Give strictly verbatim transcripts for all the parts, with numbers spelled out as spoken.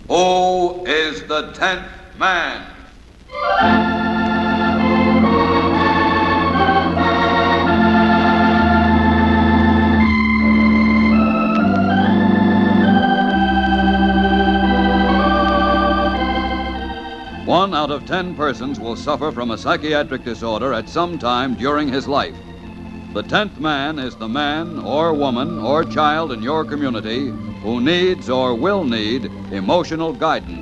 Who is the tenth man? One out of ten persons will suffer from a psychiatric disorder at some time during his life. The tenth man is the man or woman or child in your community who needs or will need emotional guidance.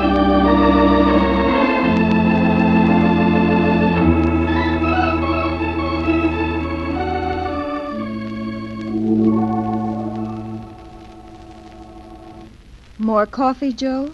More coffee, Joe?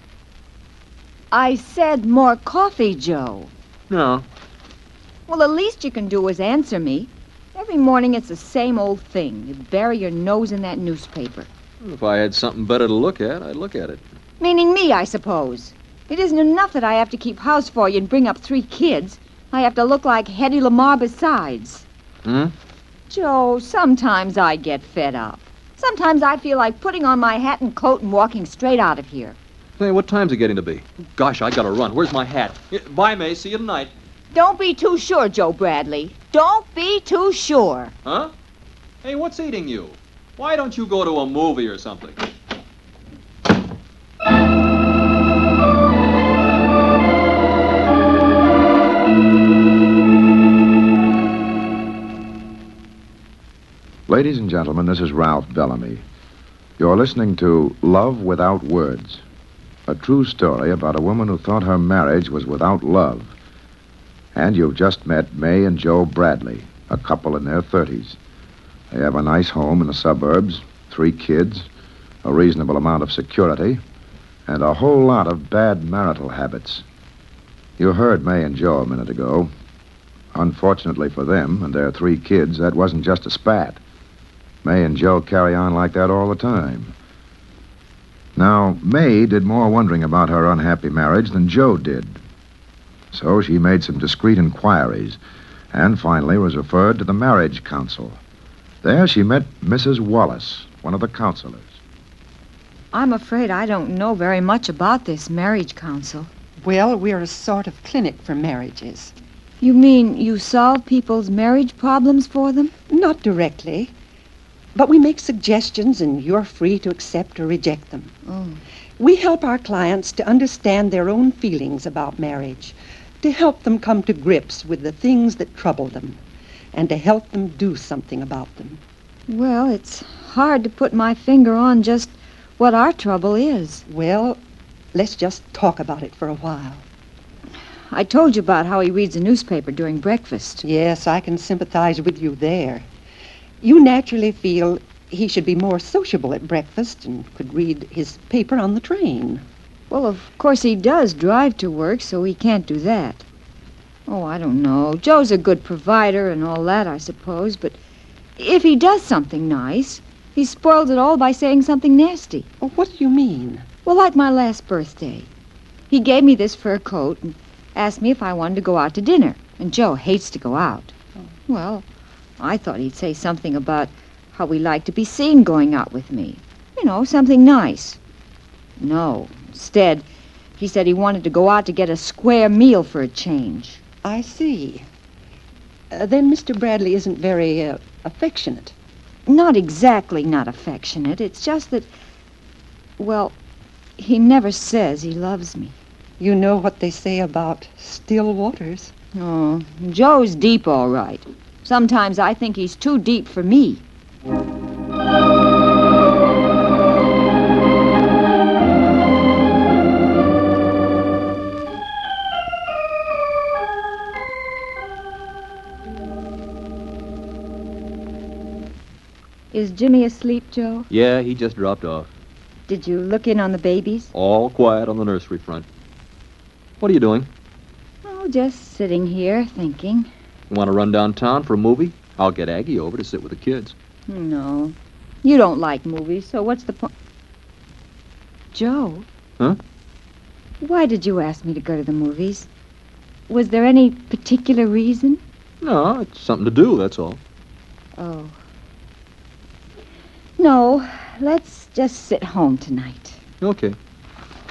I said more coffee, Joe. No. Well, the least you can do is answer me. Every morning it's the same old thing. You bury your nose in that newspaper. If I had something better to look at, I'd look at it. Meaning me, I suppose. It isn't enough that I have to keep house for you and bring up three kids. I have to look like Hedy Lamarr besides. Hmm? Joe, sometimes I get fed up. Sometimes I feel like putting on my hat and coat and walking straight out of here. Hey, what time's it getting to be? Gosh, I gotta run. Where's my hat? Bye, May. See you tonight. Don't be too sure, Joe Bradley. Don't be too sure. Huh? Hey, what's eating you? Why don't you go to a movie or something? Ladies and gentlemen, this is Ralph Bellamy. You're listening to Love Without Words, a true story about a woman who thought her marriage was without love. And you've just met May and Joe Bradley, a couple in their thirties. They have a nice home in the suburbs, three kids, a reasonable amount of security, and a whole lot of bad marital habits. You heard May and Joe a minute ago. Unfortunately for them and their three kids, that wasn't just a spat. May and Joe carry on like that all the time. Now, May did more wondering about her unhappy marriage than Joe did. So she made some discreet inquiries and finally was referred to the marriage council. There she met Missus Wallace, one of the counselors. I'm afraid I don't know very much about this marriage council. Well, we're a sort of clinic for marriages. You mean you solve people's marriage problems for them? Not directly. But we make suggestions, and you're free to accept or reject them. Oh. We help our clients to understand their own feelings about marriage, to help them come to grips with the things that trouble them, and to help them do something about them. Well, it's hard to put my finger on just what our trouble is. Well, let's just talk about it for a while. I told you about how he reads a newspaper during breakfast. Yes, I can sympathize with you there. You naturally feel he should be more sociable at breakfast and could read his paper on the train. Well, of course he does drive to work, so he can't do that. Oh, I don't know. Joe's a good provider and all that, I suppose, but if he does something nice, he spoils it all by saying something nasty. Oh, what do you mean? Well, like my last birthday. He gave me this fur coat and asked me if I wanted to go out to dinner, and Joe hates to go out. Oh. Well, I thought he'd say something about how he liked to be seen going out with me. You know, something nice. No. Instead, he said he wanted to go out to get a square meal for a change. I see. Uh, then Mister Bradley isn't very uh, affectionate. Not exactly not affectionate. It's just that, well, he never says he loves me. You know what they say about still waters. Oh, Joe's deep, all right. Sometimes I think he's too deep for me. Is Jimmy asleep, Joe? Yeah, he just dropped off. Did you look in on the babies? All quiet on the nursery front. What are you doing? Oh, just sitting here, thinking. You want to run downtown for a movie? I'll get Aggie over to sit with the kids. No. You don't like movies, so what's the point? Joe? Huh? Why did you ask me to go to the movies? Was there any particular reason? No, it's something to do, that's all. Oh. No, let's just sit home tonight. Okay.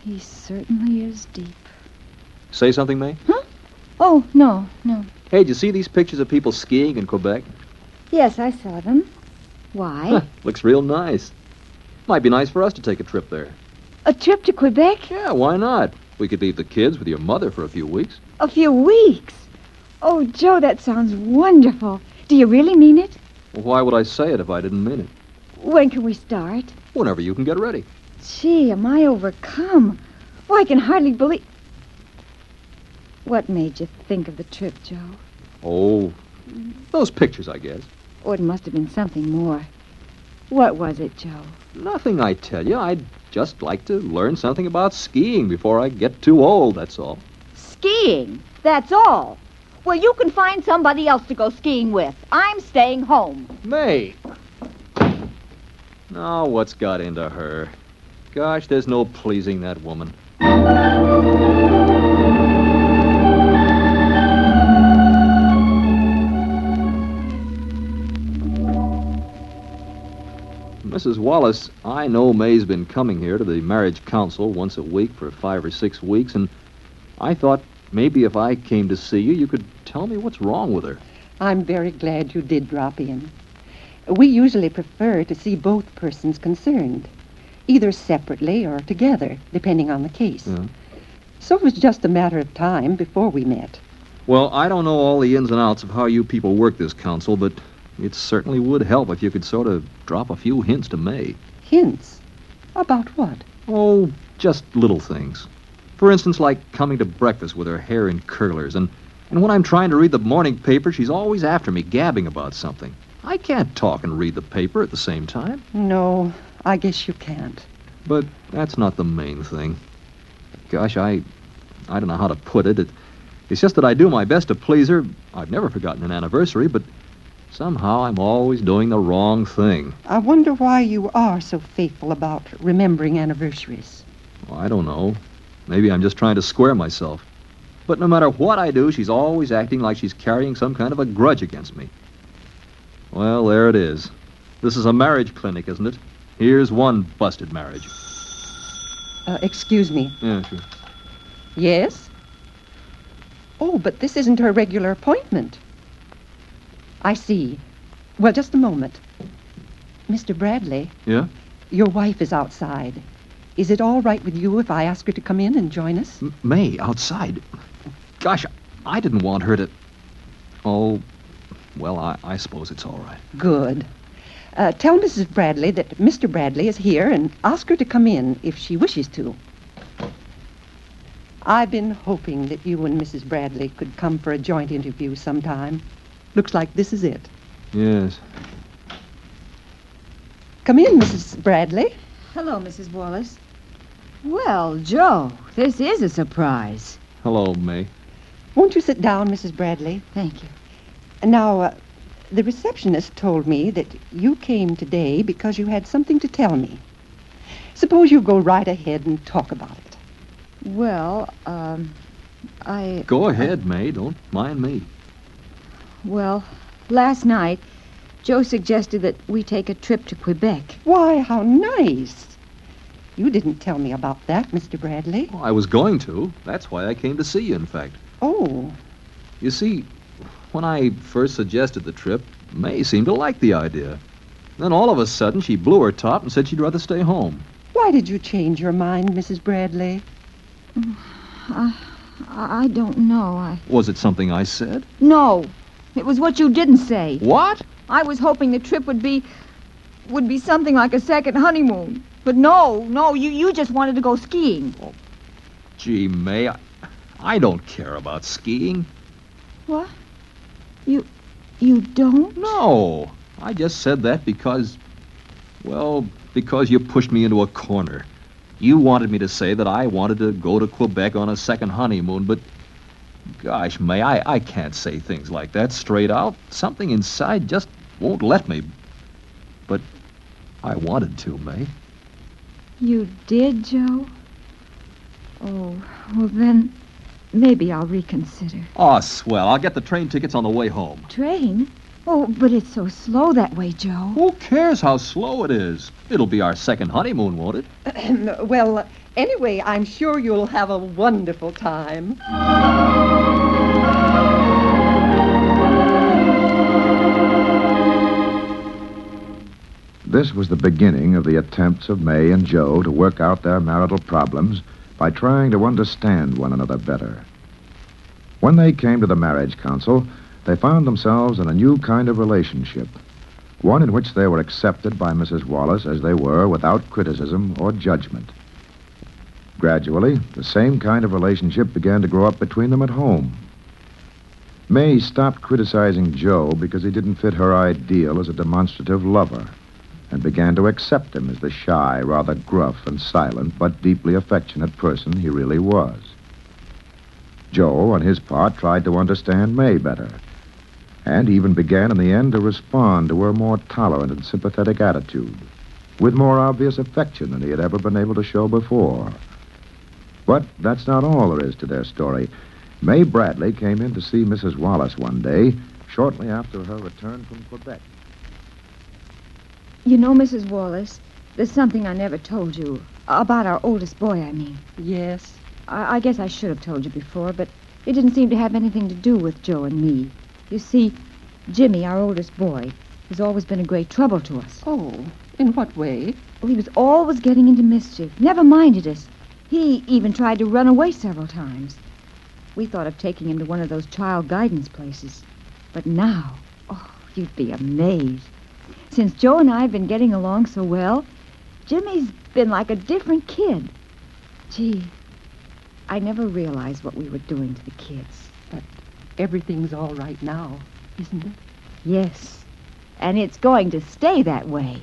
he certainly is deep. Say something, May? Oh, no, no. Hey, did you see these pictures of people skiing in Quebec? Yes, I saw them. Why? Looks real nice. Might be nice for us to take a trip there. A trip to Quebec? Yeah, why not? We could leave the kids with your mother for a few weeks. A few weeks? Oh, Joe, that sounds wonderful. Do you really mean it? Well, why would I say it if I didn't mean it? When can we start? Whenever you can get ready. Gee, am I overcome? Why, I can hardly believe... What made you think of the trip, Joe? Oh, those pictures, I guess. Oh, it must have been something more. What was it, Joe? Nothing, I tell you. I'd just like to learn something about skiing before I get too old, that's all. Skiing? That's all? Well, you can find somebody else to go skiing with. I'm staying home. May! Now, what's got into her? Gosh, there's no pleasing that woman. Missus Wallace, I know May's been coming here to the marriage council once a week for five or six weeks, and I thought maybe if I came to see you, you could tell me what's wrong with her. I'm very glad you did drop in. We usually prefer to see both persons concerned, either separately or together, depending on the case. Yeah. So it was just a matter of time before we met. Well, I don't know all the ins and outs of how you people work this council, but it certainly would help if you could sort of drop a few hints to May. Hints? About what? Oh, just little things. For instance, like coming to breakfast with her hair in curlers, and, and when I'm trying to read the morning paper, she's always after me, gabbing about something. I can't talk and read the paper at the same time. No, I guess you can't. But that's not the main thing. Gosh, I I don't know how to put it. it. It's just that I do my best to please her. I've never forgotten an anniversary, but somehow I'm always doing the wrong thing. I wonder why you are so faithful about remembering anniversaries. Well, I don't know. Maybe I'm just trying to square myself. But no matter what I do, she's always acting like she's carrying some kind of a grudge against me. Well, there it is. This is a marriage clinic, isn't it? Here's one busted marriage. Uh, excuse me. Yeah, sure. Yes? Oh, but this isn't her regular appointment. I see. Well, just a moment. Mister Bradley, Yeah? your wife is outside. Is it all right with you if I ask her to come in and join us? M- May, outside. Gosh, I didn't want her to... Oh, well, I, I suppose it's all right. Good. Uh, tell Missus Bradley that Mister Bradley is here and ask her to come in if she wishes to. I've been hoping that you and Missus Bradley could come for a joint interview sometime. Looks like this is it. Yes. Come in, Missus Bradley. Hello, Missus Wallace. Well, Joe, this is a surprise. Hello, May. Won't you sit down, Missus Bradley? Thank you. Now, uh, the receptionist told me that you came today because you had something to tell me. Suppose you go right ahead and talk about it. Well, um, I... Go ahead, May. Don't mind me. Well, last night, Joe suggested that we take a trip to Quebec. Why, how nice. You didn't tell me about that, Mister Bradley. Well, I was going to. That's why I came to see you, in fact. Oh, You see, when I first suggested the trip, May seemed to like the idea. Then all of a sudden, she blew her top and said she'd rather stay home. why did you change your mind, Missus Bradley? I, I don't know. I... Was it something I said? No, it was what you didn't say. What? I was hoping the trip would be... would be something like a second honeymoon. But no, no, you, you just wanted to go skiing. Gee, May, I, I don't care about skiing. What? You... you don't? No, I just said that because, well, because you pushed me into a corner. You wanted me to say that I wanted to go to Quebec on a second honeymoon, but gosh, May, I, I can't say things like that straight out. Something inside just won't let me. But I wanted to, May. You did, Joe? Oh, well then, maybe I'll reconsider. Oh, swell. I'll get the train tickets on the way home. Train? Oh, but it's so slow that way, Joe. Who cares how slow it is? It'll be our second honeymoon, won't it? Well, Anyway, I'm sure you'll have a wonderful time. This was the beginning of the attempts of May and Joe to work out their marital problems by trying to understand one another better. When they came to the marriage council, they found themselves in a new kind of relationship, one in which they were accepted by Missus Wallace as they were without criticism or judgment. Gradually, the same kind of relationship began to grow up between them at home. May stopped criticizing Joe because he didn't fit her ideal as a demonstrative lover, and began to accept him as the shy, rather gruff and silent, but deeply affectionate person he really was. Joe, on his part, tried to understand May better, and even began in the end to respond to her more tolerant and sympathetic attitude, with more obvious affection than he had ever been able to show before. But that's not all there is to their story. May Bradley came in to see Missus Wallace one day, shortly after her return from Quebec. You know, Missus Wallace, there's something I never told you. About our oldest boy, I mean. Yes? I, I guess I should have told you before, but it didn't seem to have anything to do with Joe and me. You see, Jimmy, our oldest boy, has always been a great trouble to us. Oh, in what way? Well, he was always getting into mischief, never minded us. He even tried to run away several times. We thought of taking him to one of those child guidance places. But now, oh, you'd be amazed. Since Joe and I have been getting along so well, Jimmy's been like a different kid. Gee, I never realized what we were doing to the kids. But everything's all right now, isn't it? Yes, and it's going to stay that way.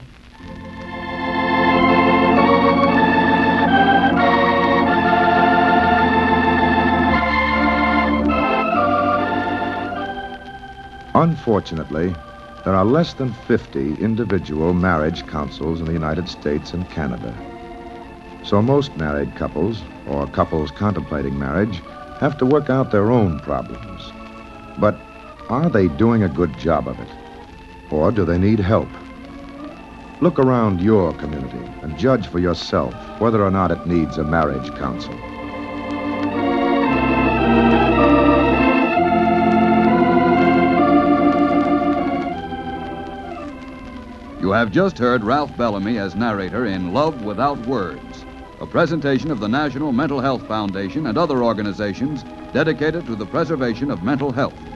Unfortunately, there are less than fifty individual marriage councils in the United States and Canada. So most married couples, or couples contemplating marriage, have to work out their own problems. But are they doing a good job of it? Or do they need help? Look around your community and judge for yourself whether or not it needs a marriage council. You have just heard Ralph Bellamy as narrator in Love Without Words, a presentation of the National Mental Health Foundation and other organizations dedicated to the preservation of mental health.